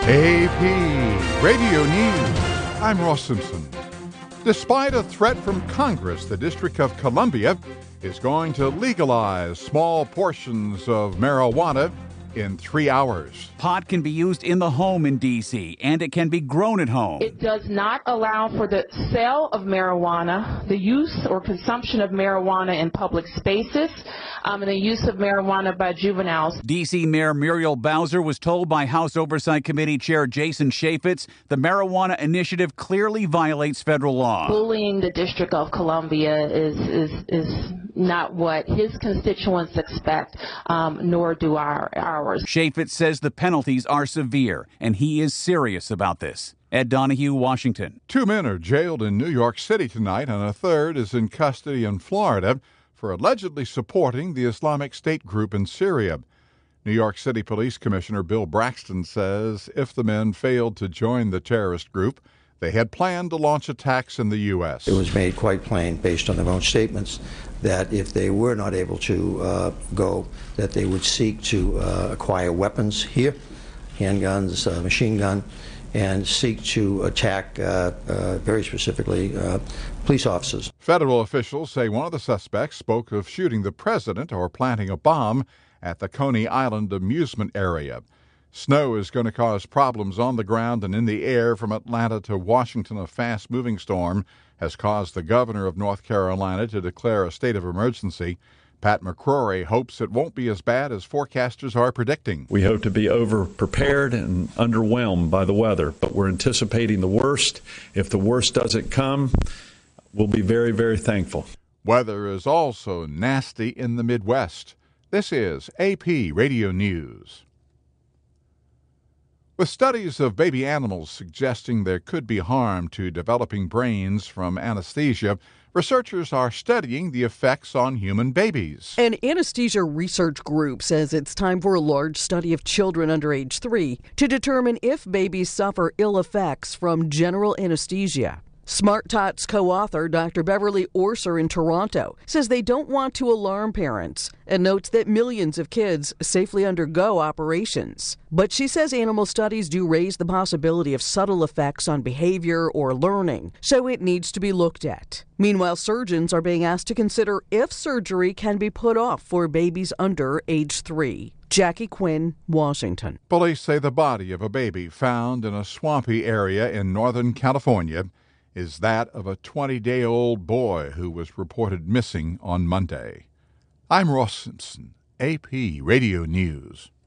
AP Radio News. I'm Ross Simpson. Despite a threat from Congress, the District of Columbia is going to legalize small portions of marijuana in 3 hours. Pot can be used in the home in D.C., and it can be grown at home. It does not allow for the sale of marijuana, the use or consumption of marijuana in public spaces, and the use of marijuana by juveniles. D.C. Mayor Muriel Bowser was told by House Oversight Committee Chair Jason Chaffetz the marijuana initiative clearly violates federal law. Bullying the District of Columbia is not what his constituents expect, nor do ours. Chaffetz says the penalties are severe, and he is serious about this. Ed Donahue, Washington. 2 men are jailed in New York City tonight, and a third is in custody in Florida for allegedly supporting the Islamic State group in Syria. New York City Police Commissioner Bill Braxton says if the men failed to join the terrorist group, they had planned to launch attacks in the U.S. It was made quite plain, based on their own statements, that if they were not able to go, that they would seek to acquire weapons here, handguns, machine gun, and seek to attack, very specifically, police officers. Federal officials say one of the suspects spoke of shooting the president or planting a bomb at the Coney Island amusement area. Snow is going to cause problems on the ground and in the air from Atlanta to Washington. A fast-moving storm has caused the governor of North Carolina to declare a state of emergency. Pat McCrory hopes it won't be as bad as forecasters are predicting. We hope to be over-prepared and underwhelmed by the weather, but we're anticipating the worst. If the worst doesn't come, we'll be very, very thankful. Weather is also nasty in the Midwest. This is AP Radio News. With studies of baby animals suggesting there could be harm to developing brains from anesthesia, researchers are studying the effects on human babies. An anesthesia research group says it's time for a large study of children under age 3 to determine if babies suffer ill effects from general anesthesia. SmartTot's co-author, Dr. Beverly Orser in Toronto, says they don't want to alarm parents and notes that millions of kids safely undergo operations. But she says animal studies do raise the possibility of subtle effects on behavior or learning, so it needs to be looked at. Meanwhile, surgeons are being asked to consider if surgery can be put off for babies under age 3. Jackie Quinn, Washington. Police say the body of a baby found in a swampy area in Northern California is that of a 20-day-old boy who was reported missing on Monday. I'm Ross Simpson, AP Radio News.